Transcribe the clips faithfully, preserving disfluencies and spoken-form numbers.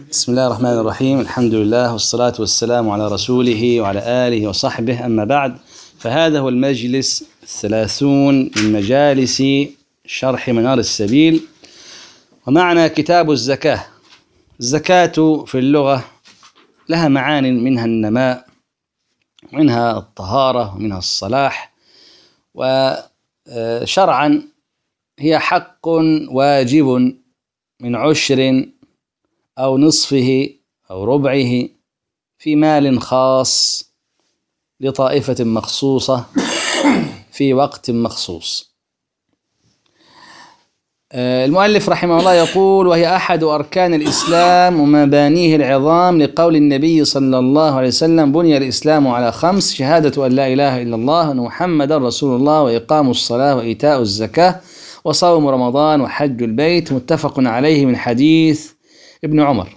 بسم الله الرحمن الرحيم. الحمد لله والصلاة والسلام على رسوله وعلى آله وصحبه، أما بعد، فهذا هو المجلس الثلاثون من مجالس شرح منار السبيل، ومعنا كتاب الزكاة. الزكاة في اللغة لها معان، منها النماء، ومنها الطهارة، ومنها الصلاح. وشرعا هي حق واجب من عشر أو نصفه أو ربعه في مال خاص لطائفة مخصوصة في وقت مخصوص. المؤلف رحمه الله يقول: وهي أحد أركان الإسلام ومبانيه العظام، لقول النبي صلى الله عليه وسلم: بني الإسلام على خمس: شهادة أن لا إله إلا الله وأن محمدا رسول الله، وإقام الصلاة، وإيتاء الزكاة، وصوم رمضان، وحج البيت. متفق عليه من حديث ابن عمر.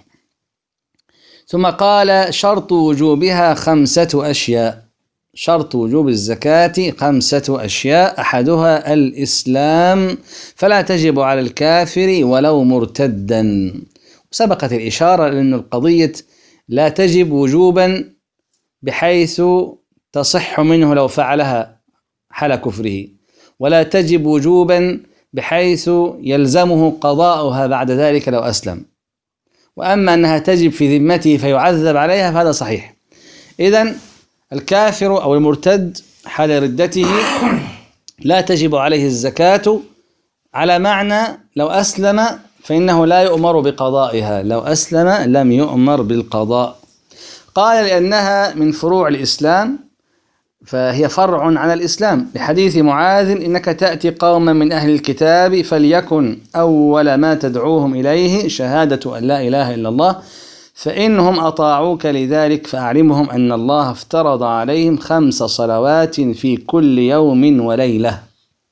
ثم قال: شرط وجوبها خمسة أشياء. شرط وجوب الزكاة خمسة أشياء: أحدها الإسلام، فلا تجب على الكافر ولو مرتدا. سبقت الإشارة لأن القضية لا تجب وجوبا بحيث تصح منه لو فعلها حال كفره، ولا تجب وجوبا بحيث يلزمه قضاؤها بعد ذلك لو أسلم. وأما أنها تجب في ذمته فيعذب عليها فهذا صحيح. إذن الكافر أو المرتد حال ردته لا تجب عليه الزكاة، على معنى لو أسلم فإنه لا يؤمر بقضائها، لو أسلم لم يؤمر بالقضاء. قال: لأنها من فروع الإسلام، فهي فرع عن الإسلام، لحديث معاذ: إنك تأتي قوما من أهل الكتاب فليكن أول ما تدعوهم إليه شهادة أن لا إله إلا الله، فإنهم أطاعوك لذلك فأعلمهم أن الله افترض عليهم خمس صلوات في كل يوم وليلة.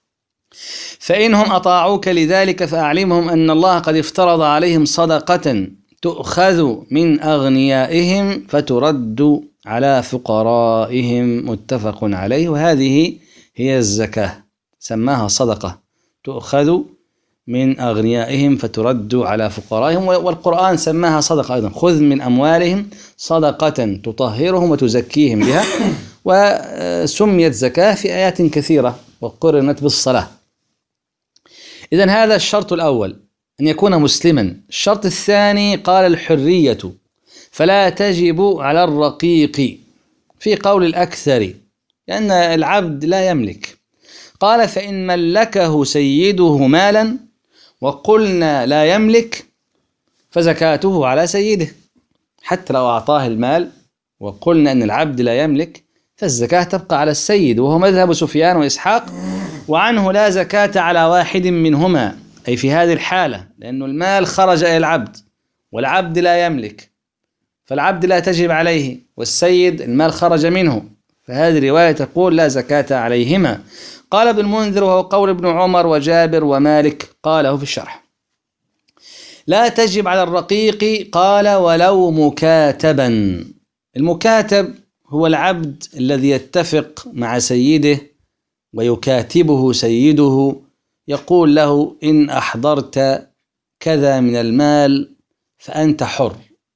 فإنهم أطاعوك لذلك فأعلمهم أن الله قد افترض عليهم صدقة تؤخذ من أغنيائهم فترد على فقرائهم. متفق عليه. وهذه هي الزكاة، سماها صدقة تؤخذ من أغنيائهم فترد على فقرائهم، والقرآن سماها صدقة أيضا: خذ من أموالهم صدقة تطهرهم وتزكيهم بها. وسميت زكاة في آيات كثيرة وقرنت بالصلاة. إذن هذا الشرط الأول، أن يكون مسلما. الشرط الثاني قال: الحرية، فلا تجب على الرقيق في قول الأكثر، لأن العبد لا يملك. قال: فإن ملكه سيده مالا وقلنا لا يملك فزكاته على سيده. حتى لو أعطاه المال وقلنا أن العبد لا يملك فالزكاة تبقى على السيد، وهو مذهب سفيان وإسحاق، وعنه لا زكاة على واحد منهما، أي في هذه الحالة، لأن المال خرج إلى العبد والعبد لا يملك، فالعبد لا تجب عليه، والسيد المال خرج منه، فهذه الرواية تقول لا زكاة عليهما. قال ابن المنذر: وهو قول ابن عمر وجابر ومالك، قاله في الشرح. لا تجب على الرقيق، قال: ولو مكاتبا. المكاتب هو العبد الذي يتفق مع سيده ويكاتبه سيده، يقول له: إن أحضرت كذا من المال فأنت حر.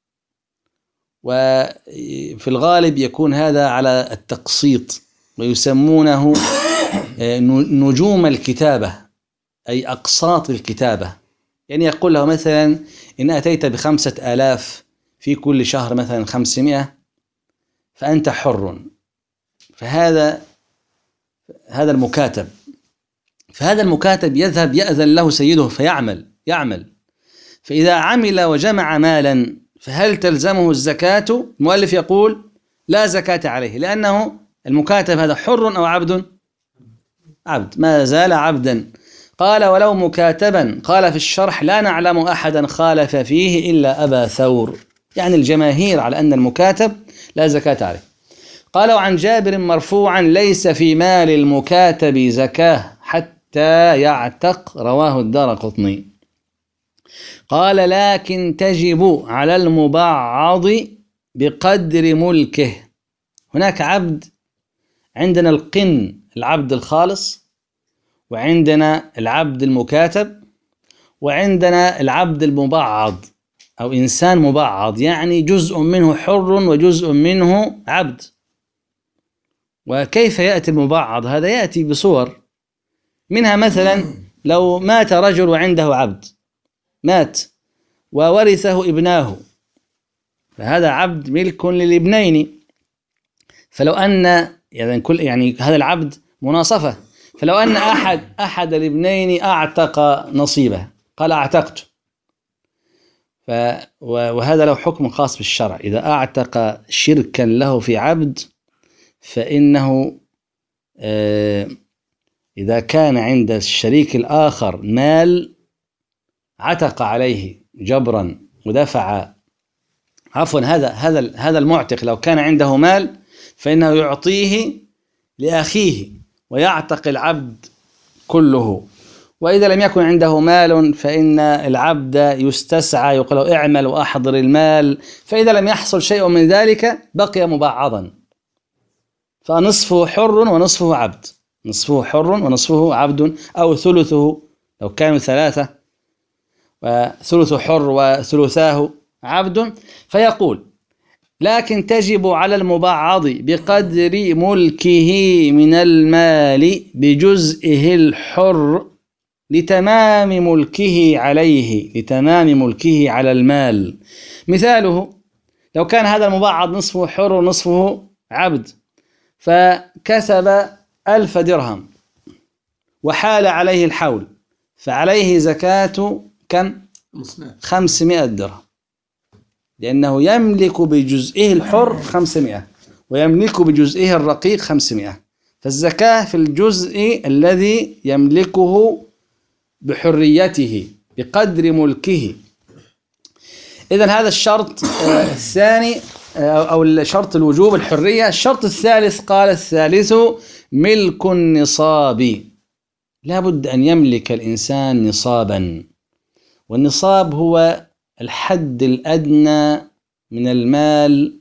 وفي الغالب يكون هذا على التقسيط، ويسمونه نجوم الكتابة، أي أقساط الكتابة. يعني يقول له مثلا: إن أتيت بخمسة آلاف في كل شهر مثلا خمسمائة فأنت حر. فهذا هذا المكاتب. فهذا المكاتب يذهب يأذن له سيده فيعمل يعمل فإذا عمل وجمع مالا فهل تلزمه الزكاة؟ المؤلف يقول: لا زكاة عليه، لأنه المكاتب هذا حر أو عبد؟ عبد، ما زال عبدا. قال: ولو مكاتبا. قال في الشرح: لا نعلم أحدا خالف فيه إلا أبا ثور، يعني الجماهير على أن المكاتب لا زكاة عليه. قال: وعن جابر مرفوعا: ليس في مال المكاتب زكاة حتى يعتق، رواه الدارقطني. قال: لكن تجب على المبعض بقدر ملكه. هناك عبد، عندنا القن العبد الخالص، وعندنا العبد المكاتب، وعندنا العبد المبعض. أو إنسان مبعض، يعني جزء منه حر وجزء منه عبد. وكيف يأتي المبعض؟ هذا يأتي بصور، منها مثلا لو مات رجل وعنده عبد، مات وورثه ابناه، فهذا عبد ملك للابنين. فلو أن يعني كل يعني هذا العبد مناصفة، فلو أن أحد أحد الابنين أعتق نصيبه، قال أعتقت، ف وهذا له حكم خاص بالشرع. إذا أعتق شركا له في عبد فإنه إذا كان عند الشريك الآخر مال عتق عليه جبرا ودفع، عفوا هذا هذا هذا المعتق لو كان عنده مال فإنه يعطيه لأخيه ويعتق العبد كله. وإذا لم يكن عنده مال فإن العبد يستسعى، يقول اعمل وأحضر المال، فإذا لم يحصل شيء من ذلك بقي مبعضا، فنصفه حر ونصفه عبد، نصفه حر ونصفه عبد، أو ثلثه لو كانوا ثلاثة وثلث حر وثلثاه عبد. فيقول لكن تجب على المبعض بقدر ملكه من المال بجزئه الحر لتمام ملكه عليه، لتمام ملكه على المال. مثاله لو كان هذا المبعض نصفه حر ونصفه عبد، فكسب ألف درهم وحال عليه الحول، فعليه زكاة كم؟ خمسمائة درهم، لأنه يملك بجزئه الحر خمسمائة ويملك بجزئه الرقيق خمسمائة، فالزكاة في الجزء الذي يملكه بحريته بقدر ملكه. إذن هذا الشرط الثاني أو الشرط الوجوب الحرية. الشرط الثالث قال الثالث ملك النصاب، لا بد أن يملك الإنسان نصابا، والنصاب هو الحد الأدنى من المال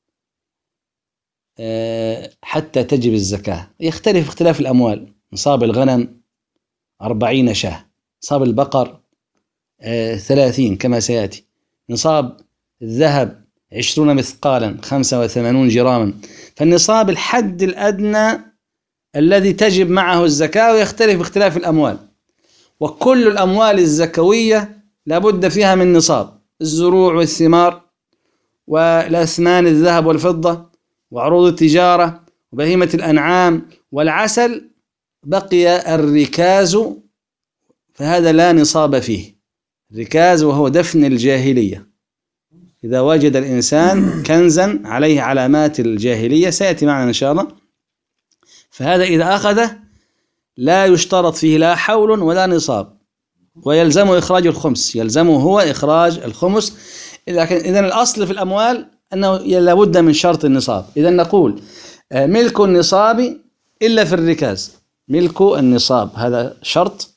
حتى تجب الزكاة. يختلف اختلاف الأموال، نصاب الغنم أربعين شاة، نصاب البقر ثلاثين كما سيأتي، نصاب الذهب عشرون مثقالا خمسة وثمانون جراما. فالنصاب الحد الأدنى الذي تجب معه الزكاة، ويختلف باختلاف الأموال. وكل الأموال الزكوية لابد فيها من نصاب، الزروع والثمار والأثمان الذهب والفضة وعروض التجارة وبهيمة الأنعام والعسل. بقي الركاز، فهذا لا نصاب فيه، الركاز وهو دفن الجاهلية. إذا وجد الإنسان كنزا عليه علامات الجاهلية سيأتي معنا إن شاء الله، فهذا إذا أخذه لا يشترط فيه لا حول ولا نصاب، ويلزمه إخراج الخمس، يلزمه هو إخراج الخمس. إذن الأصل في الأموال أنه لابد من شرط النصاب. إذن نقول ملك النصاب إلا في الركاز، ملك النصاب هذا شرط.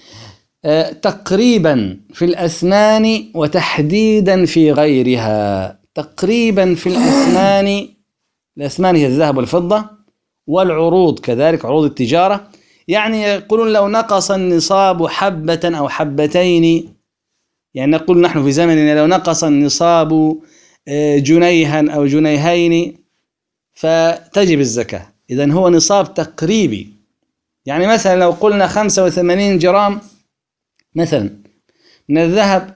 تقريبا في الأثمان وتحديدا في غيرها. تقريبا في الأثمان، الأثمان هي الذهب والفضة، والعروض كذلك عروض التجارة. يعني يقولون لو نقص النصاب حبة أو حبتين، يعني نقول نحن في زمننا لو نقص النصاب جنيها أو جنيهين فتجب الزكاة. إذن هو نصاب تقريبي. يعني مثلا لو قلنا خمسة وثمانين جرام مثلا من الذهب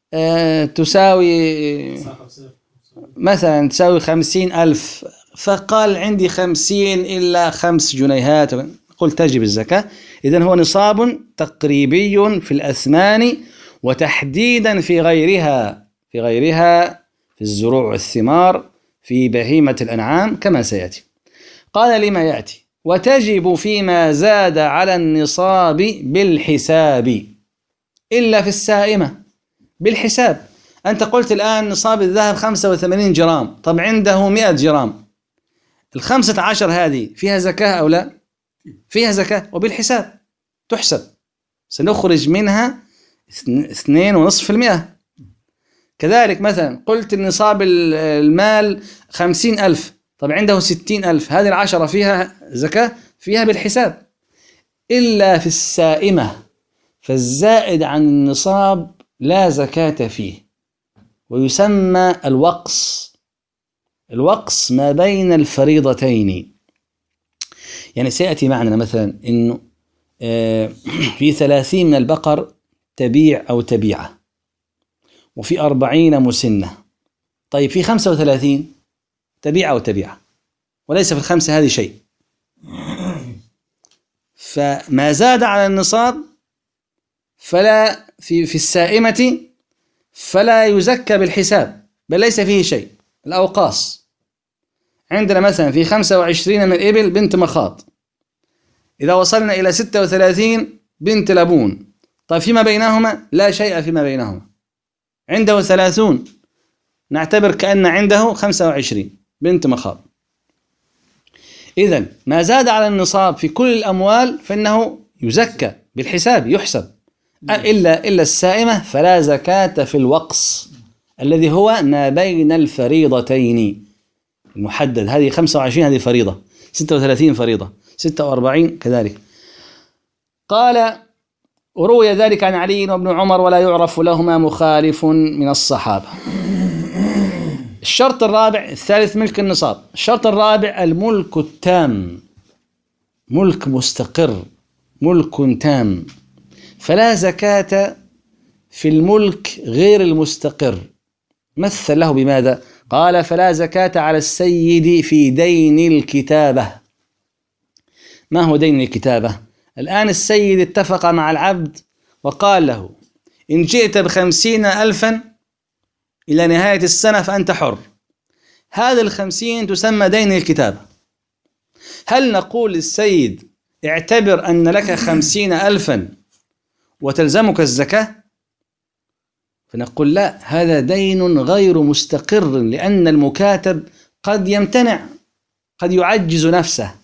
تساوي مثلا تساوي خمسين ألف، فقال عندي خمسين إلا خمس جنيهات، قل تجب الزكاة. إذن هو نصاب تقريبي في الأثمان وتحديدا في غيرها، في غيرها في الزروع والثمار في بهيمة الأنعام كما سيأتي. قال لما يأتي وتجب فيما زاد على النصاب بالحساب إلا في السائمة. بالحساب، أنت قلت الآن نصاب الذهب خمسة وثمانين جرام، طب عنده مئة جرام، الخمسة عشر هذه فيها زكاة أو لا؟ فيها زكاة، وبالحساب تحسب، سنخرج منها اثنين ونصف في المئة. كذلك مثلا قلت النصاب المال خمسين ألف، طب عنده ستين ألف، هذه العشرة فيها زكاة؟ فيها بالحساب. إلا في السائمة، فالزائد عن النصاب لا زكاة فيه. ويسمى الوقص. الوقص ما بين الفريضتين. يعني سيأتي معنا مثلا إنه في ثلاثين من البقر تبيع أو تبيعة، وفي أربعين مسنة. طيب في خمسة وثلاثين تبيع أو تبيعة، وليس في الخمسة هذه شيء، فما زاد على النصاب فلا في في السائمة فلا يزكى بالحساب، بل ليس فيه شيء. الأوقاص عندنا مثلا في خمسة وعشرين من الإبل بنت مخاض، إذا وصلنا إلى ستة وثلاثين بنت لبون، طيب فيما بينهما لا شيء فيما بينهما. عنده ثلاثون، نعتبر كأن عنده خمسة وعشرين بنت مخاض. إذن ما زاد على النصاب في كل الأموال فإنه يزكى بالحساب، يحسب. إلا إلا السائمة فلا زكاة في الوقص الذي هو ما بين الفريضتين المحدد. هذه خمسة وعشرين هذه فريضة، ستة وثلاثين فريضة، ستة وأربعين كذلك. قال: وروي ذلك عن علي وابن عمر ولا يعرف لهما مخالف من الصحابة. الشرط الرابع، الثالث ملك النصاب. الشرط الرابع الملك التام، ملك مستقر، ملك تام، فلا زكاة في الملك غير المستقر. مثل له بماذا؟ قال: فلا زكاة على السيد في دين الكتابة. ما هو دين الكتابة؟ الآن السيد اتفق مع العبد وقال له: إن جئت بخمسين ألفا إلى نهاية السنة فأنت حر. هذا الخمسين تسمى دين الكتابة. هل نقول للسيد: اعتبر أن لك خمسين ألفا وتلزمك الزكاة؟ فنقول: لا، هذا دين غير مستقر، لأن المكاتب قد يمتنع، قد يعجز نفسه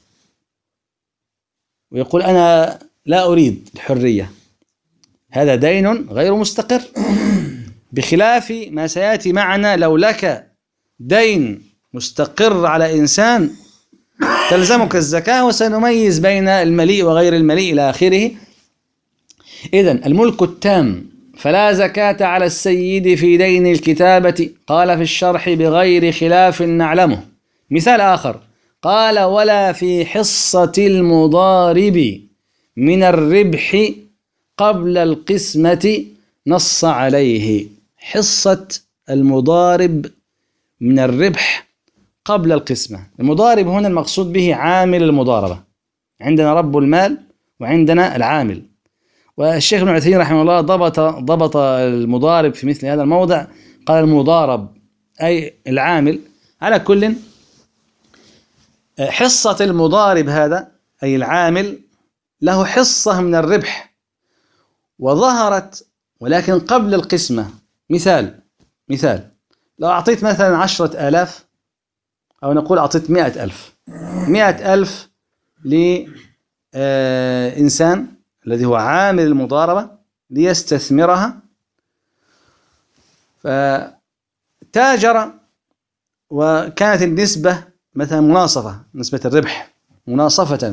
ويقول: أنا لا أريد الحرية. هذا دين غير مستقر، بخلاف ما سيأتي معنا. لو لك دين مستقر على إنسان تلزمك الزكاة، وسنميز بين المليء وغير المليء إلى آخره. إذن الملك التام، فلا زكاة على السيد في دين الكتابة. قال في الشرح: بغير خلاف نعلمه. مثال آخر قال: ولا في حصة المضارب من الربح قبل القسمة نص عليه. حصة المضارب من الربح قبل القسمة. المضارب هنا المقصود به عامل المضاربة. عندنا رب المال وعندنا العامل. والشيخ ابن عثيمين رحمه الله ضبط ضبط المضارب في مثل هذا الموضع، قال: المضارب أي العامل. على كل، حصة المضارب هذا أي العامل له حصة من الربح وظهرت ولكن قبل القسمة. مثال مثال لو أعطيت مثلا عشرة آلاف، أو نقول أعطيت مئة ألف مئة ألف لإنسان الذي هو عامل المضاربة ليستثمرها، فتاجر وكانت النسبة مثلا مناصفة، نسبة الربح مناصفة،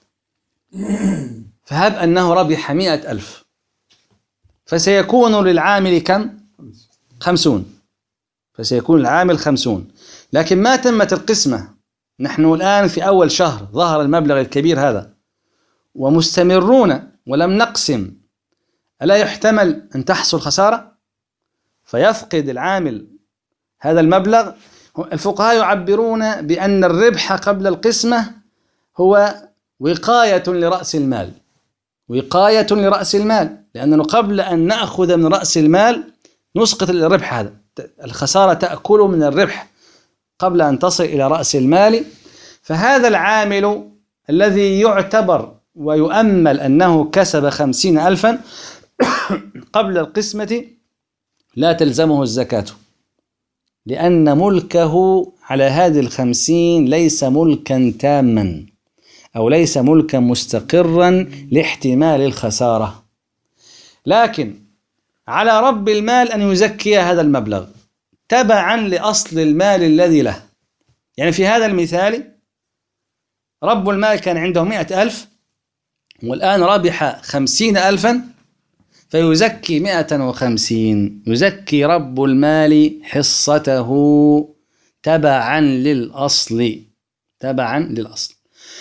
فهب أنه ربح مئة ألف، فسيكون للعامل كم؟ خمسون. فسيكون العامل خمسون، لكن ما تمت القسمة. نحن الآن في أول شهر ظهر المبلغ الكبير هذا ومستمرون ولم نقسم، ألا يحتمل أن تحصل خسارة فيفقد العامل هذا المبلغ؟ الفقهاء يعبرون بأن الربح قبل القسمة هو وقاية لرأس المال، وقاية لرأس المال، لأننا قبل أن نأخذ من رأس المال نسقط الربح هذا، الخسارة تأكل من الربح قبل أن تصل إلى رأس المال. فهذا العامل الذي يعتبر ويؤمل أنه كسب خمسين ألفا قبل القسمة لا تلزمه الزكاة، لأن ملكه على هذه الخمسين ليس ملكا تاما، أو ليس ملكا مستقرا لاحتمال الخسارة. لكن على رب المال أن يزكي هذا المبلغ تبعا لأصل المال الذي له. يعني في هذا المثال رب المال كان عنده مئة ألف والآن ربح خمسين ألفا، فيزكي مئة وخمسين، يزكي رب المال حصته تبعا للأصل، تبعا للأصل.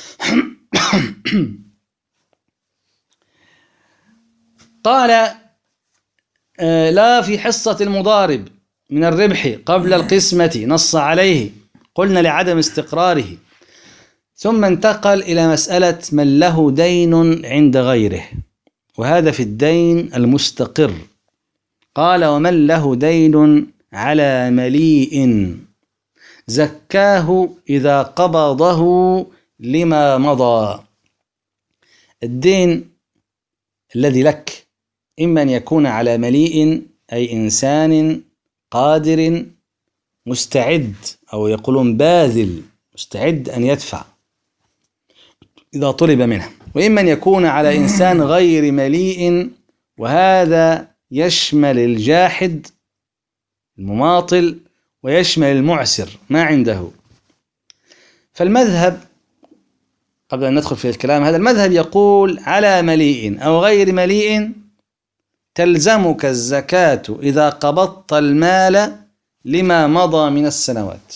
قال لا في حصة المضارب من الربح قبل القسمة نص عليه، قلنا لعدم استقراره. ثم انتقل إلى مسألة من له دين عند غيره، وهذا في الدين المستقر. قال ومن له دين على مليء زكاه إذا قبضه لما مضى. الدين الذي لك إما أن يكون على مليء أي إنسان قادر مستعد، أو يقولون باذل مستعد أن يدفع إذا طلب منه، وإما أن يكون على إنسان غير مليء، وهذا يشمل الجاحد المماطل ويشمل المعسر ما عنده. فالمذهب قبل أن ندخل في الكلام، هذا المذهب يقول على مليء أو غير مليء تلزمك الزكاة إذا قبضت المال لما مضى من السنوات.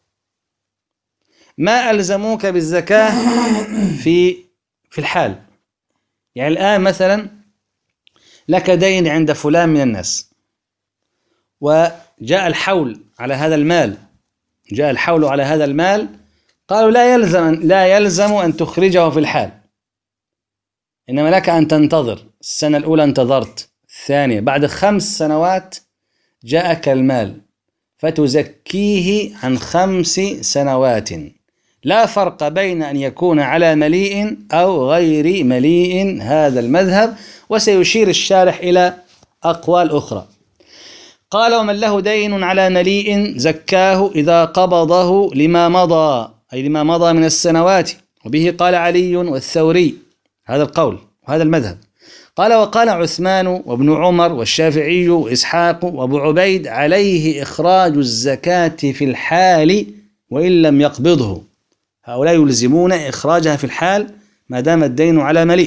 ما ألزموك بالزكاة في في الحال، يعني الآن مثلا لك دين عند فلان من الناس، وجاء الحول على هذا المال، جاء الحول على هذا المال، قالوا لا يلزم لا يلزم أن تخرجه في الحال، إنما لك أن تنتظر. السنة الأولى انتظرت، الثانية، بعد خمس سنوات جاءك المال فتزكيه عن خمس سنوات. لا فرق بين أن يكون على مليء أو غير مليء، هذا المذهب. وسيشير الشارح إلى أقوال أخرى. قال ومن له دين على مليء زكاه إذا قبضه لما مضى، أي لما مضى من السنوات. وبه قال علي والثوري، هذا القول وهذا المذهب. قال وقال عثمان وابن عمر والشافعي وإسحاق وأبو عبيد عليه إخراج الزكاة في الحال وإن لم يقبضه. هؤلاء يلزمون إخراجها في الحال ما دام الدين على مليء.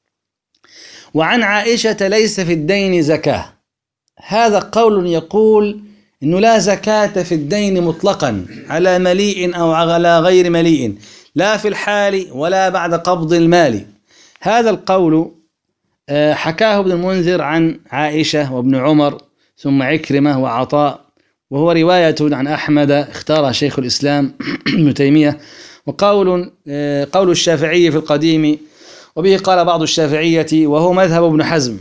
وعن عائشة ليس في الدين زكاة، هذا قول يقول إنه لا زكاة في الدين مطلقا على مليء أو على غير مليء، لا في الحال ولا بعد قبض المال. هذا القول حكاه ابن المنذر عن عائشة وابن عمر ثم عكرمة وعطاء، وهو رواية عن أحمد اختارها شيخ الإسلام ابن تيمية. وقول قول الشافعي في القديم، وبه قال بعض الشافعية وهو مذهب ابن حزم،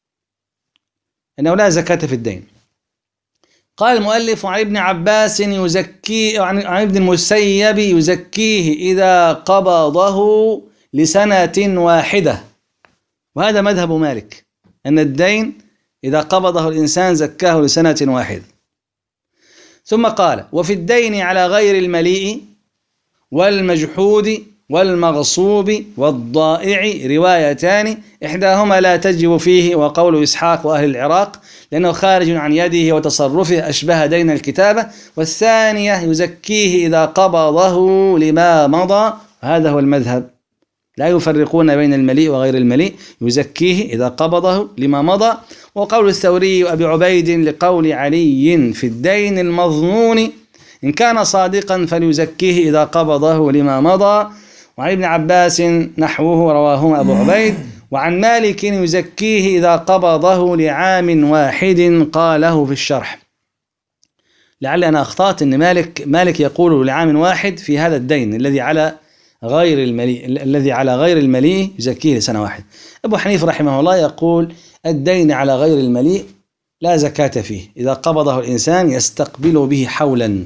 أنه لا زكاة في الدين. قال المؤلف عن ابن عباس يزكي، عن ابن المسيب يزكيه إذا قبضه لسنة واحدة، وهذا مذهب مالك، أن الدين إذا قبضه الإنسان زكاه لسنة واحدة. ثم قال وفي الدين على غير المليء والمجحود والمغصوب والضائع روايتان، إحداهما لا تجب فيه، وقول إسحاق وأهل العراق لأنه خارج عن يده وتصرفه أشبه دين الكتابة، والثانية يزكيه إذا قبضه لما مضى، هذا هو المذهب، لا يفرقون بين المليء وغير المليء، يزكيه إذا قبضه لما مضى. وقول الثوري وأبي عبيد لقول علي في الدين المظنون إن كان صادقا فليزكيه إذا قبضه لما مضى. وعن ابن عباس نحوه رواهما أبو عبيد. وعن مالك يزكيه إذا قبضه لعام واحد، قاله في الشرح. لعل أنا أخطأت، أن مالك مالك يقول لعام واحد في هذا الدين الذي على غير المليء، الذي على غير المليء يزكيه لسنة واحدة. أبو حنيفة رحمه الله يقول الدين على غير المليء لا زكاة فيه، إذا قبضه الإنسان يستقبل به حولا.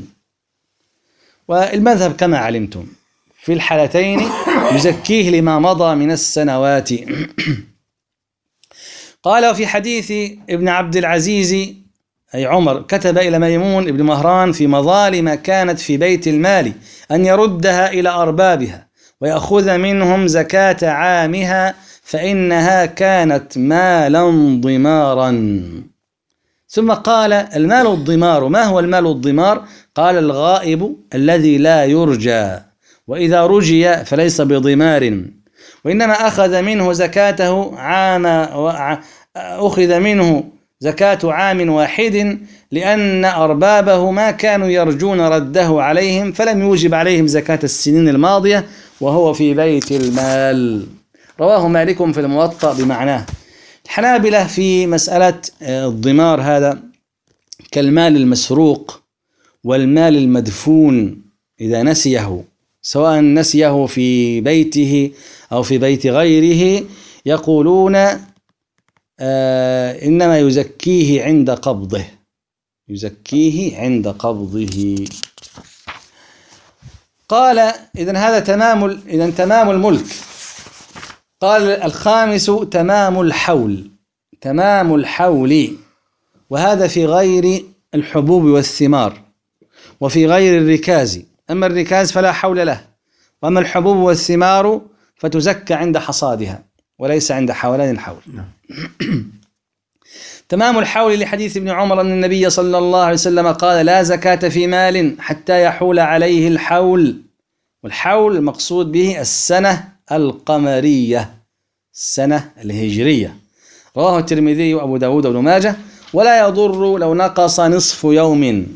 والمذهب كما علمتم في الحالتين يزكيه لما مضى من السنوات. قال وفي حديث ابن عبد العزيز أي عمر كتب إلى ميمون ابن مهران في مظالم كانت في بيت المال أن يردها إلى أربابها ويأخذ منهم زكاة عامها فإنها كانت مالا ضمارا. ثم قال المال الضمار، ما هو المال الضمار؟ قال الغائب الذي لا يرجى، وإذا رجي فليس بضمار، وإنما أخذ منه زكاته عام أخذ منه زكاة عام واحد لأن أربابه ما كانوا يرجون رده عليهم فلم يوجب عليهم زكاة السنين الماضية وهو في بيت المال. رواه مالك في الموطأ بمعناه. الحنابلة في مسألة الضمار هذا كالمال المسروق والمال المدفون إذا نسيه، سواء نسيه في بيته أو في بيت غيره، يقولون آه إنما يزكيه عند قبضه، يزكيه عند قبضه. قال إذن هذا تمام إذن تمام الملك. قال الخامس تمام الحول، تمام الحول، وهذا في غير الحبوب والثمار وفي غير الركاز. أما الركاز فلا حول له، وأما الحبوب والثمار فتزكى عند حصادها وليس عند حولان الحول. تمام الحول لحديث ابن عمر أن النبي صلى الله عليه وسلم قال لا زكاة في مال حتى يحول عليه الحول، والحول المقصود به السنة القمرية، السنة الهجرية. رواه الترمذي وأبو داود وابن ماجه. ولا يضر لو نقص نصف يوم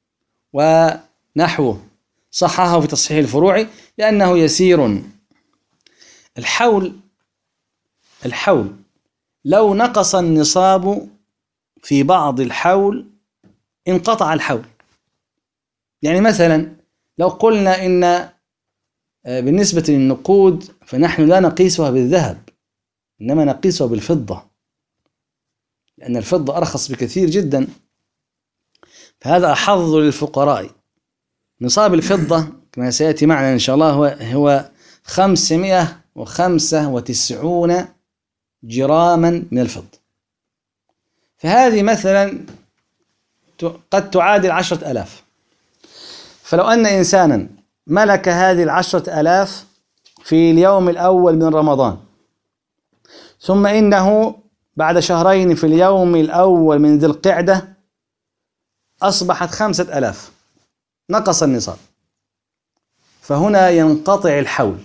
ونحوه، صححه في تصحيح الفروع لأنه يسير. الحول الحول لو نقص النصاب في بعض الحول انقطع الحول. يعني مثلا لو قلنا إن بالنسبة للنقود فنحن لا نقيسها بالذهب إنما نقيسها بالفضة، لأن الفضة أرخص بكثير جدا، فهذا أحظ للفقراء. نصاب الفضة كما سيأتي معنا إن شاء الله هو هو خمسمائة وخمسة وتسعون جراما من الفضة، فهذه مثلا قد تعادل عشرة ألاف. فلو أن إنسانا ملك هذه العشرة ألاف في اليوم الأول من رمضان، ثم إنه بعد شهرين في اليوم الأول من ذي القعدة أصبحت خمسة ألاف، نقص النصاب، فهنا ينقطع الحول.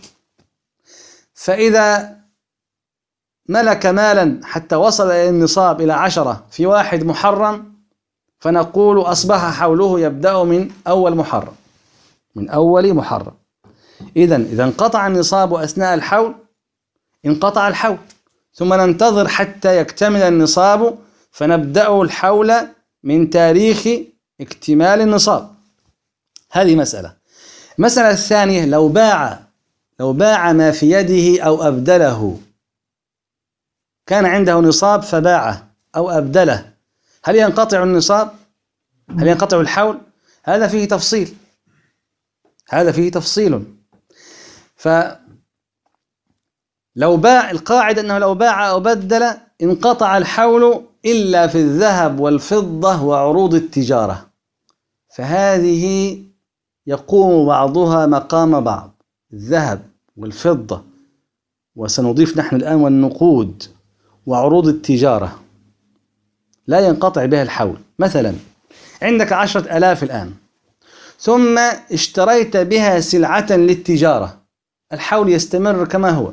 فإذا ملك مالا حتى وصل إلى النصاب إلى عشرة في واحد محرم، فنقول أصبح حوله يبدأ من أول محرم، من أول محرم. إذن إذا انقطع النصاب أثناء الحول انقطع الحول، ثم ننتظر حتى يكتمل النصاب فنبدأ الحول من تاريخ اكتمال النصاب. هذه مسألة. المسألة الثانية لو باع لو باع ما في يده أو أبدله، كان عنده نصاب فباعه أو أبدله، هل ينقطع النصاب؟ هل ينقطع الحول؟ هذا فيه تفصيل، هذا فيه تفصيل. فلو باع، القاعدة أنه لو باع أو بدل انقطع الحول إلا في الذهب والفضة وعروض التجارة، فهذه يقوم بعضها مقام بعض، الذهب والفضة، وسنضيف نحن الآن والنقود وعروض التجارة لا ينقطع بها الحول. مثلا عندك عشرة ألاف الآن، ثم اشتريت بها سلعة للتجارة، الحول يستمر كما هو.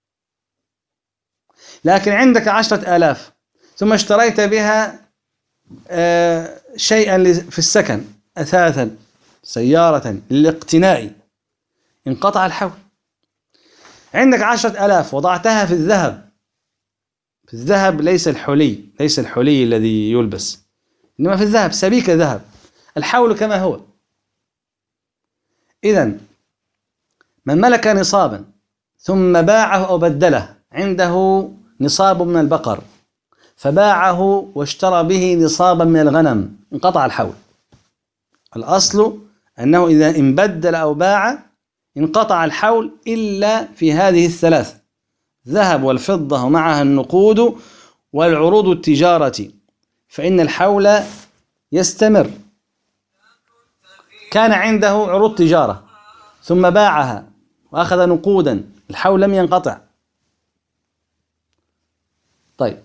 لكن عندك عشرة آلاف ثم اشتريت بها آه شيئا في السكن، أثاثا، سيارة للاقتناء، انقطع الحول. عندك عشرة آلاف وضعتها في الذهب، في الذهب ليس الحلي، ليس الحلي الذي يلبس، إنما في الذهب، سبيك ذهب، الحول كما هو. إذن من ملك نصابا ثم باعه أو بدله، عنده نصاب من البقر فباعه واشترى به نصابا من الغنم، انقطع الحول. الأصل أنه إذا انبدل أو باع انقطع الحول إلا في هذه الثلاث: ذهب والفضة ومعها النقود والعروض التجارة، فإن الحول يستمر. كان عنده عروض تجارة ثم باعها وأخذ نقودا، الحول لم ينقطع. طيب،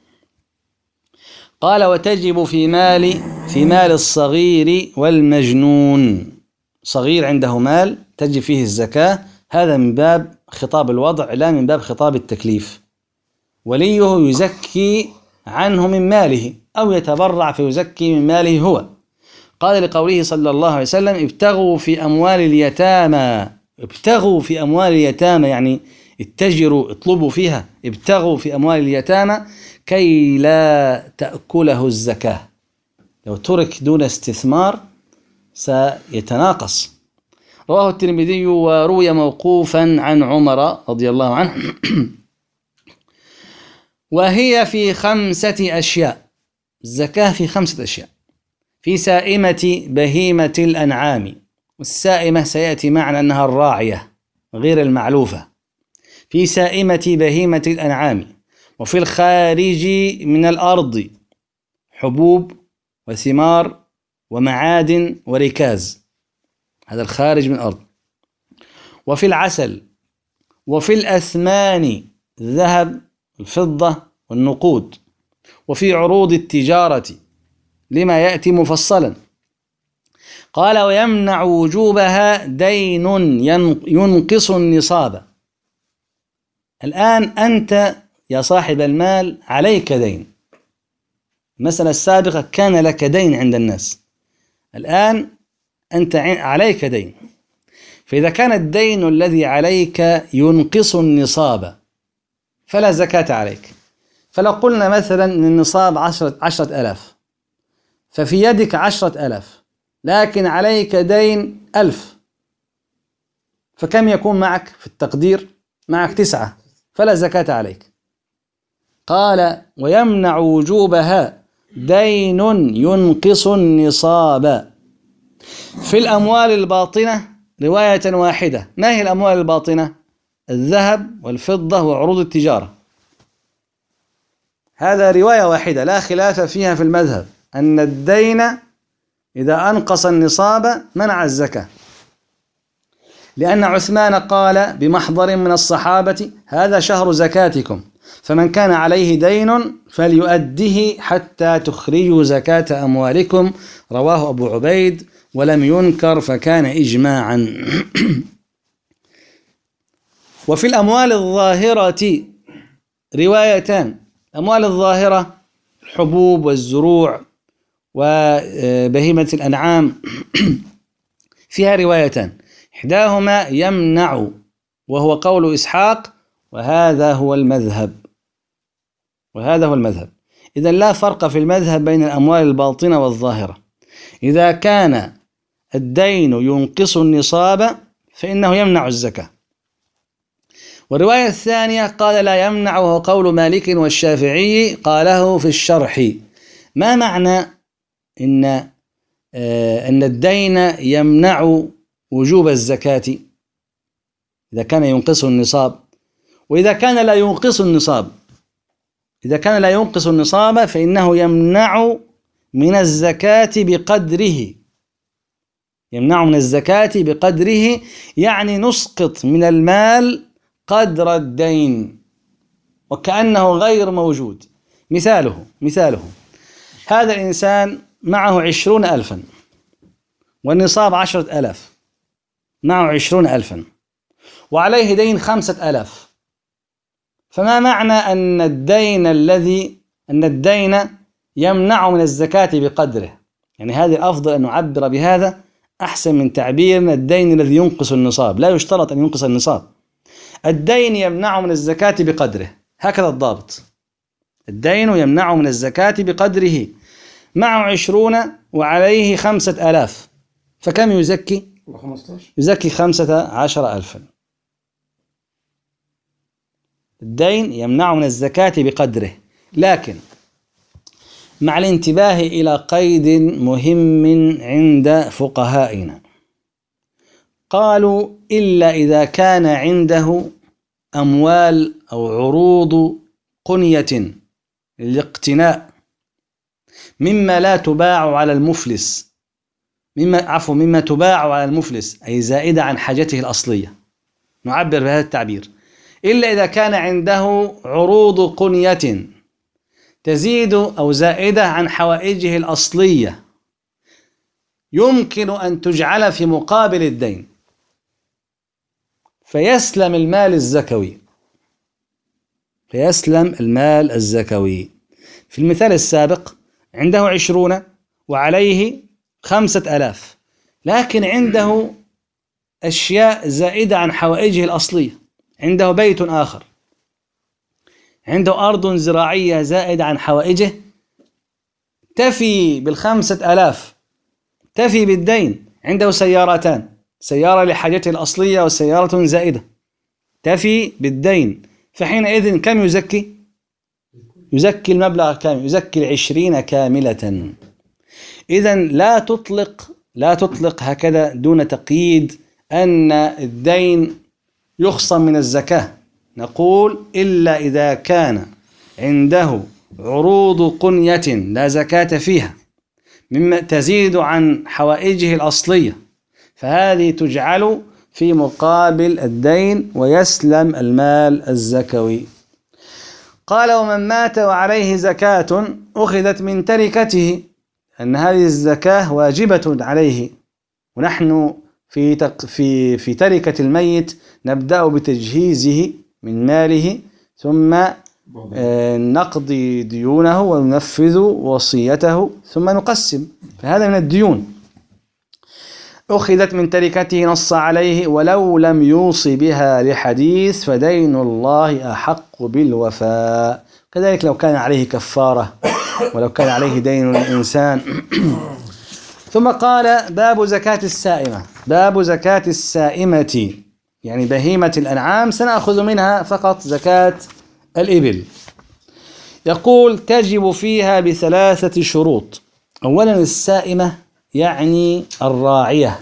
قال وتجب في مال في مال الصغير والمجنون. صغير عنده مال تجب فيه الزكاة، هذا من باب خطاب الوضع لا من باب خطاب التكليف. وليه يزكي عنه من ماله أو يتبرع فيزكي من ماله هو. قال لقوله صلى الله عليه وسلم ابتغوا في أموال اليتامى، ابتغوا في أموال اليتامى يعني اتجروا اطلبوا فيها، ابتغوا في أموال اليتامى كي لا تأكله الزكاة. لو ترك دون استثمار سيتناقص. رواه الترمذي وروي موقوفا عن عمر رضي الله عنه وهي في خمسة أشياء، الزكاة في خمسة أشياء: في سائمة بهيمة الأنعام، والسائمة سيأتي معنا أنها الراعية غير المعلوفة، في سائمة بهيمة الأنعام، وفي الخارج من الأرض حبوب وثمار ومعادن وركاز، هذا الخارج من الأرض، وفي العسل، وفي الأثمان الذهب الفضة والنقود، وفي عروض التجارة لما يأتي مفصلا. قال ويمنع وجوبها دين ينقص النصاب. الآن أنت يا صاحب المال عليك دين، المسألة السابقة كان لك دين عند الناس، الآن أنت عليك دين، فإذا كان الدين الذي عليك ينقص النصاب فلا زكاة عليك. فلو قلنا مثلا أن النصاب عشرة, عشرة ألاف، ففي يدك عشرة ألاف لكن عليك دين ألف، فكم يكون معك في التقدير؟ معك تسعة، فلا زكاة عليك. قال ويمنع وجوبها دين ينقص النصاب. في الأموال الباطنة رواية واحدة. ما هي الأموال الباطنة؟ الذهب والفضة وعروض التجارة، هذا رواية واحدة لا خلاف فيها في المذهب أن الدين إذا أنقص النصاب منع الزكاة، لأن عثمان قال بمحضر من الصحابة هذا شهر زكاتكم، فمن كان عليه دين فليؤده حتى تخرجوا زكاة أموالكم. رواه أبو عبيد ولم ينكر فكان إجماعا. وفي الأموال الظاهرة روايتان. الأموال الظاهرة الحبوب والزروع وبهيمة الأنعام فيها روايتان، إحداهما يمنع وهو قول إسحاق، وهذا هو المذهب، وهذا هو المذهب. إذا لا فرق في المذهب بين الأموال الباطنة والظاهرة. إذا كان الدين ينقص النصاب فإنه يمنع الزكاة. والرواية الثانية قال لا يمنع، وهو قول مالك والشافعي، قاله في الشرح. ما معنى إن آه أن الدين يمنع وجوب الزكاة إذا كان ينقص النصاب؟ وإذا كان لا ينقص النصاب، إذا كان لا ينقص النصاب فإنه يمنع من الزكاة بقدره، يمنع من الزكاة بقدره، يعني نسقط من المال قدر الدين وكأنه غير موجود. مثاله مثاله هذا الإنسان معه عشرون ألفا والنصاب عشرة ألاف، معه عشرون ألفا وعليه دين خمسة ألاف، فما معنى أن الدين الذي أن الدين يمنع من الزكاة بقدره؟ يعني هذه الأفضل أن نعبر بهذا أحسن من تعبيرنا الدين الذي ينقص النصاب. لا يشترط أن ينقص النصاب، الدين يمنع من الزكاة بقدره، هكذا الضابط. الدين يمنع من الزكاة بقدره، معه عشرون وعليه خمسة ألاف، فكم يزكي؟ يزكي خمسة عشر ألفا. الدين يمنع من الزكاة بقدره، لكن مع الانتباه إلى قيد مهم عند فقهائنا. قالوا إلا إذا كان عنده أموال أو عروض قنية للاقتناء مما لا تباع على المفلس، مما عفوا مما تباع على المفلس، أي زائدة عن حاجته الأصلية، نعبر بهذا التعبير. إلا إذا كان عنده عروض قنية تزيد أو زائدة عن حوائجه الأصلية يمكن أن تجعل في مقابل الدين، فيسلم المال الزكوي، فيسلم المال الزكوي. في المثال السابق عنده عشرون وعليه خمسة ألاف، لكن عنده أشياء زائدة عن حوائجه الأصلية. عنده بيت آخر، عنده أرض زراعية زائدة عن حوائجه تفي بالخمسة ألاف، تفي بالدين. عنده سيارتان، سيارة لحاجته الأصلية وسيارة زائدة تفي بالدين، فحينئذ كم يزكي؟ يزكي المبلغ كامل، يزكي العشرين كاملة. إذن لا تطلق لا تطلق هكذا دون تقييد أن الدين يخصم من الزكاة. نقول إلا إذا كان عنده عروض قنية لا زكاة فيها مما تزيد عن حوائجه الأصلية، فهذه تجعل في مقابل الدين ويسلم المال الزكوي. قال: ومن مات وعليه زكاة أخذت من تركته، أن هذه الزكاة واجبة عليه، ونحن في في في تركة الميت نبدأ بتجهيزه من ماله، ثم نقضي ديونه وننفذ وصيته، ثم نقسم، فهذا من الديون. أخذت من تركته نص عليه ولو لم يوص بها لحديث فدين الله أحق بالوفاء. كذلك لو كان عليه كفارة ولو كان عليه دين الإنسان. ثم قال: باب زكاة السائمة. باب زكاة السائمة يعني بهيمة الأنعام، سنأخذ منها فقط زكاة الإبل. يقول: تجب فيها بثلاثة شروط. أولا السائمة يعني الراعية،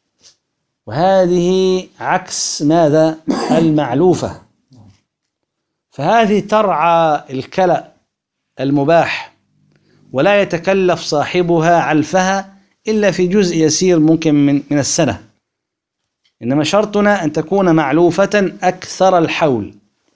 وهذه عكس ماذا؟ المعلوفة. فهذه ترعى الكلأ المباح ولا يتكلف صاحبها علفها إلا في جزء يسير ممكن من من السنة، إنما شرطنا أن تكون معلوفة أكثر الحول.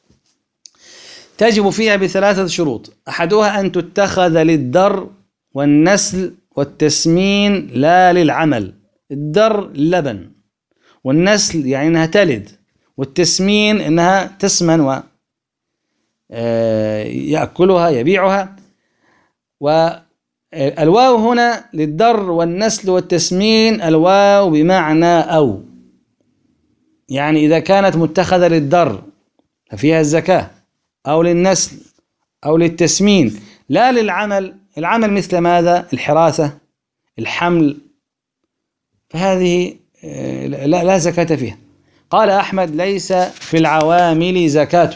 تجب فيها بثلاثة شروط. أحدها أن تتخذ للدر والنسل والتسمين لا للعمل. الدر اللبن، والنسل يعني أنها تلد، والتسمين أنها تسمن ويأكلها يبيعها. والواو هنا للدر والنسل والتسمين، الواو بمعنى أو، يعني إذا كانت متخذة للدر ففيها الزكاة، أو للنسل أو للتسمين لا للعمل. العمل مثل ماذا؟ الحراثة، الحمل، فهذه لا, لا زكاة فيها. قال أحمد: ليس في العوامل زكاة.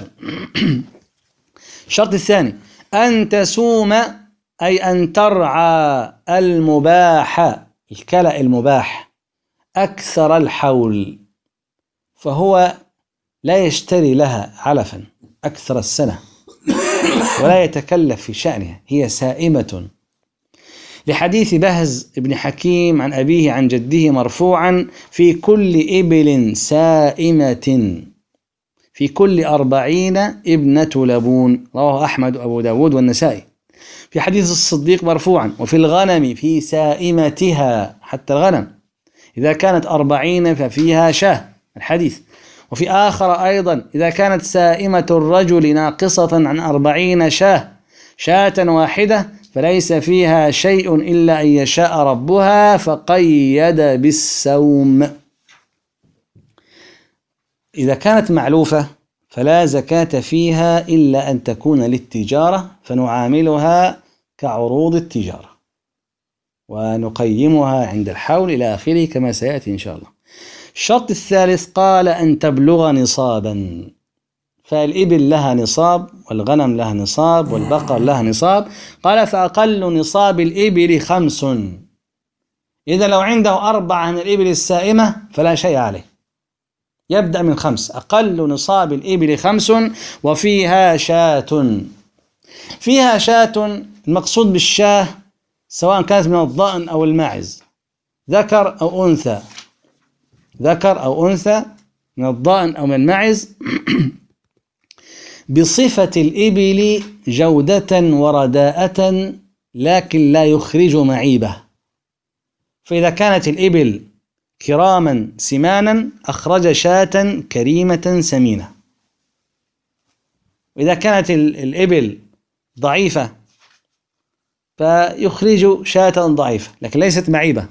الشرط الثاني أن تسوم، أي أن ترعى المباح، الكلأ المباح أكثر الحول، فهو لا يشتري لها علفا أكثر السنة ولا يتكلف في شأنها، هي سائمة. لحديث بهز بن حكيم عن أبيه عن جده مرفوعا: في كل إبل سائمة في كل أربعين ابنة لبون. رواه أحمد وأبو داود والنسائي. في حديث الصديق مرفوعا: وفي الغنم في سائمتها، حتى الغنم إذا كانت أربعين ففيها شاه، الحديث. وفي آخر أيضا: إذا كانت سائمة الرجل ناقصة عن أربعين شاه شاة واحدة فليس فيها شيء إلا أن يشاء ربها، فقيد بالسوم. إذا كانت معلوفة فلا زكاة فيها إلا أن تكون للتجارة، فنعاملها كعروض التجارة ونقيمها عند الحول إلى آخره كما سيأتي إن شاء الله. الشرط الثالث قال: أن تبلغ نصابا. فالإبل لها نصاب، والغنم لها نصاب، والبقر لها نصاب. قال: فأقل نصاب الإبل خمس. إذا لو عنده أربعة من الإبل السائمة فلا شيء عليه، يبدأ من خمس. أقل نصاب الإبل خمس وفيها شاة. فيها شاة، المقصود بالشاه سواء كانت من الضأن أو الماعز، ذكر أو أنثى، ذكر أو أنثى من الضأن أو من الماعز، بصفة الإبل جودة ورداءة لكن لا يخرج معيبة. فإذا كانت الإبل كراما سمانا أخرج شاة كريمة سمينة. وإذا كانت الإبل ضعيفة فيخرج شاة ضعيفة لكن ليست معيبة.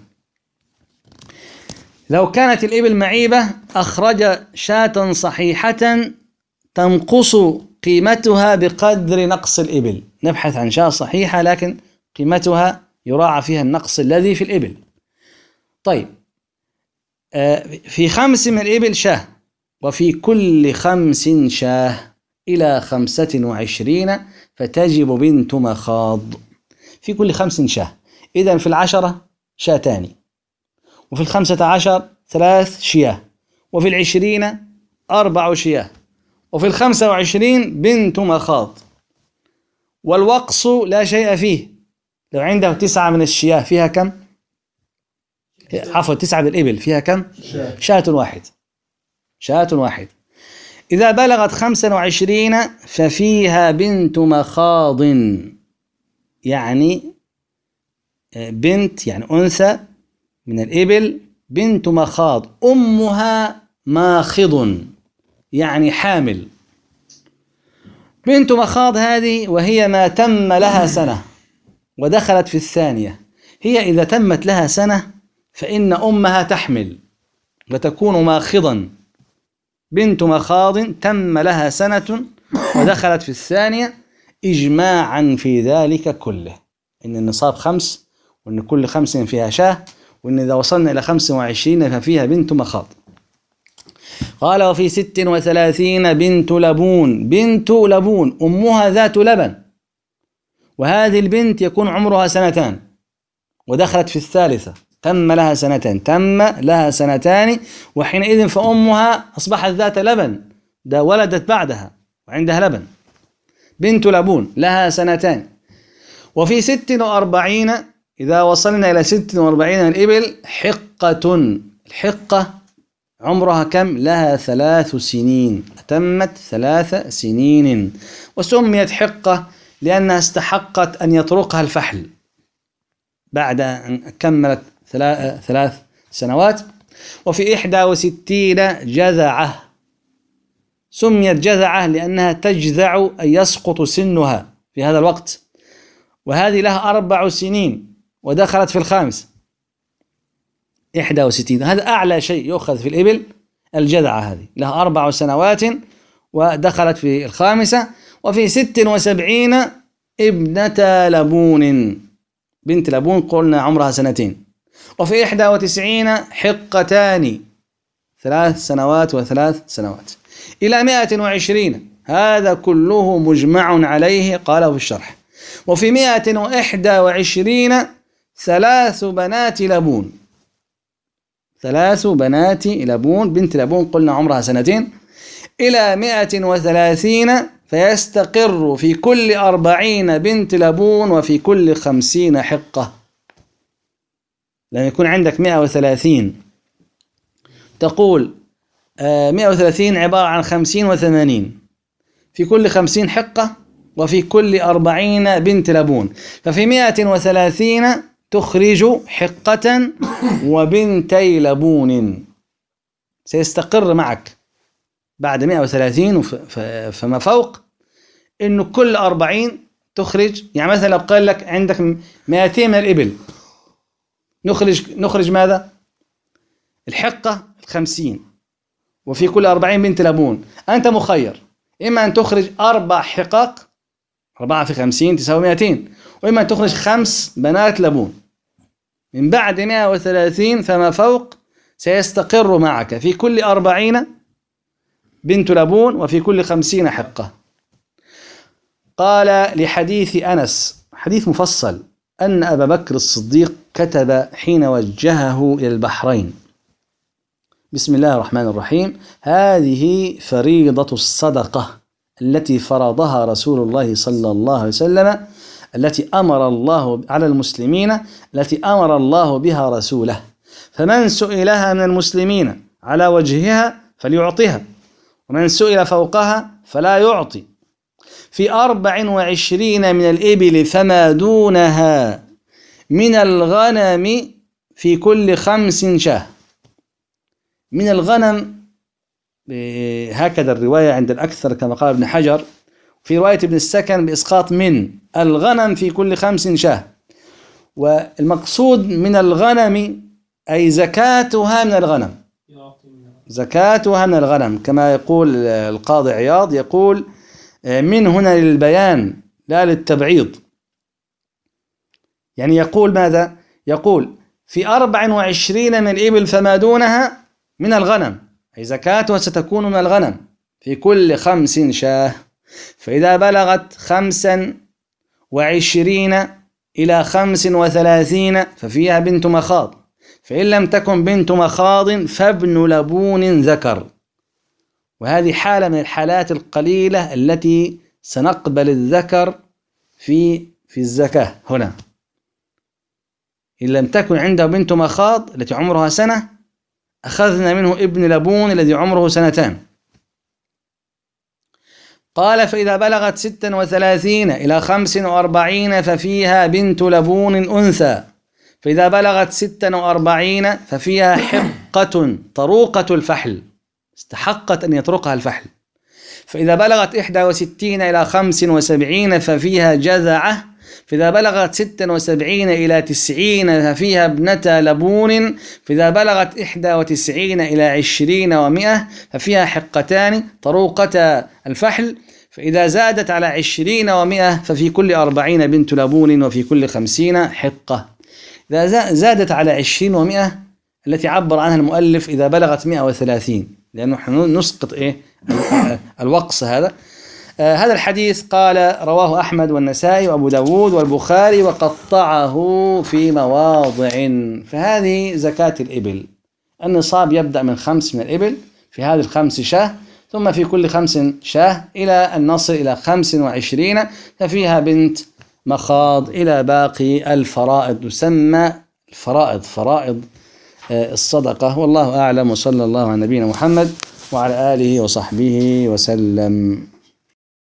لو كانت الإبل معيبة أخرج شاة صحيحة تنقص قيمتها بقدر نقص الإبل. نبحث عن شاة صحيحة لكن قيمتها يراعى فيها النقص الذي في الإبل. طيب، في خمس من الإبل شاة، وفي كل خمس شاة إلى خمسة وعشرين فتجب بنت مخاض. في كل خمس شاة، إذن في العشرة شاتان، وفي الخمسة عشر ثلاث شياه، وفي العشرين أربع شياه، وفي الخمسة وعشرين بنت مخاض. والوقص لا شيء فيه، لو عنده تسعة من الشياه فيها كم؟ عفوا تسعة بالإبل فيها كم؟ شاة واحد، شاة واحد. إذا بلغت خمسة وعشرين ففيها بنت مخاض، يعني بنت يعني أنثى من الإبل، بنت مخاض أمها ماخض يعني حامل. بنت مخاض هذه وهي ما تم لها سنة ودخلت في الثانية. هي إذا تمت لها سنة فإن أمها تحمل وتكون ماخضا. بنت مخاض تم لها سنة ودخلت في الثانية إجماعا في ذلك كله، إن النصاب خمس، وإن كل خمس فيها شاه، وإن إذا وصلنا إلى خمس وعشرين ففيها بنت مخاض. قال وفي ست وثلاثين بنت لبون. بنت لبون أمها ذات لبن، وهذه البنت يكون عمرها سنتان ودخلت في الثالثة، تم لها سنتان، تم لها سنتان، وحينئذ فأمها أصبحت ذات لبن، ده ولدت بعدها وعندها لبن. بنت لبون لها سنتان. وفي ست وأربعين إذا وصلنا إلى ست وأربعين من الإبل حقة. الحقة عمرها كم؟ لها ثلاث سنين، تمت ثلاث سنين، وسميت حقة لأنها استحقت أن يطرقها الفحل بعد أن كملت ثلاث سنوات. وفي إحدى وستين جذعة. سميت جذعة لأنها تجذع أي يسقط سنها في هذا الوقت، وهذه لها أربع سنين ودخلت في الخامس. إحدى وستين هذا أعلى شيء يؤخذ في الإبل، الجذعة هذه لها أربع سنوات ودخلت في الخامسة. وفي ست وسبعين ابنة لبون. بنت لبون قلنا عمرها سنتين. وفي إحدى وتسعين حقتان، ثلاث سنوات وثلاث سنوات، إلى مائة وعشرين. هذا كله مجمع عليه قاله في الشرح. وفي مائة وإحدى وعشرين ثلاث بنات لبون. ثلاث بنات لبون. بنت لبون قلنا عمرها سنتين. إلى مائة وثلاثين فيستقر في كل أربعين بنت لبون وفي كل خمسين حقة. لما يكون عندك مائة وثلاثين تقول مائة وثلاثين عبارة عن خمسين وثمانين، في كل خمسين حقة وفي كل أربعين بنت لبون، ففي مائة وثلاثين تخرج حقة وبنتي لبون. سيستقر معك بعد مائة وثلاثين فما فوق إنه كل أربعين تخرج. يعني مثلا لو قال لك عندك مائتين من الإبل، نخرج نخرج ماذا؟ الحقة الخمسين وفي كل أربعين بنت لبون. أنت مخير، إما أن تخرج أربع حقق، أربعة في خمسين تساوي مائتين، وإما أن تخرج خمس بنات لبون. من بعد مائة وثلاثين فما فوق سيستقر معك في كل أربعين بنت لبون وفي كل خمسين حقة. قال لحديث أنس، حديث مفصل، أن أبا بكر الصديق كتب حين وجهه إلى البحرين: بسم الله الرحمن الرحيم، هذه فريضة الصدقة التي فرضها رسول الله صلى الله عليه وسلم، التي أمر الله على المسلمين، التي أمر الله بها رسوله، فمن سئلها من المسلمين على وجهها فليعطيها، ومن سئل فوقها فلا يعطي. في أربع وعشرين من الإبل فما دونها من الغنم في كل خمس شاه. من الغنم هكذا الرواية عند الأكثر كما قال ابن حجر، في رواية ابن السكن بإسقاط من. الغنم في كل خمس شاه، والمقصود من الغنم أي زكاتها من الغنم، زكاتها من الغنم، كما يقول القاضي عياض، يقول من هنا للبيان لا للتبعيض. يعني يقول ماذا؟ يقول في أربع وعشرين من الإبل فما دونها من الغنم، أي زكاتها ستكون من الغنم في كل خمس شاه. فإذا بلغت خمسا وعشرين إلى خمس وثلاثين ففيها بنت مخاض، فإن لم تكن بنت مخاض فابن لبون ذكر. وهذه حالة من الحالات القليلة التي سنقبل الذكر في في الزكاة هنا. إن لم تكن عنده بنت مخاض التي عمرها سنة أخذنا منه ابن لبون الذي عمره سنتان. قال فإذا بلغت ستة وثلاثين إلى خمس وأربعين ففيها بنت لبون أنثى، فإذا بلغت ستة وأربعين ففيها حقة طروقة الفحل، استحقت أن يطرقها الفحل. فإذا بلغت إحدى وستين إلى خمس وسبعين ففيها جذعة، فإذا بلغت ستة وسبعين إلى تسعين ففيها ابنة لبون، فإذا بلغت إحدى وتسعين إلى عشرين ومئة ففيها حقتان طروقة الفحل، فإذا زادت على عشرين ومئة ففي كل أربعين بنت لبون وفي كل خمسين حقة. إذا زادت على عشرين ومئة التي عبر عنها المؤلف إذا بلغت مئة وثلاثين، لأنه نحن نسقط إيه الوقص هذا. آه هذا الحديث قال رواه أحمد والنسائي وأبو داود والبخاري وقطعه في مواضع. فهذه زكاة الإبل، النصاب يبدأ من خمس من الإبل، في هذه الخمس شاه، ثم في كل خمس شاه إلى أن نصل إلى خمس وعشرين ففيها بنت مخاض إلى باقي الفرائض، تسمى الفرائض فرائض الصدقة. والله أعلم، وصلى الله على نبينا محمد وعلى آله وصحبه وسلم.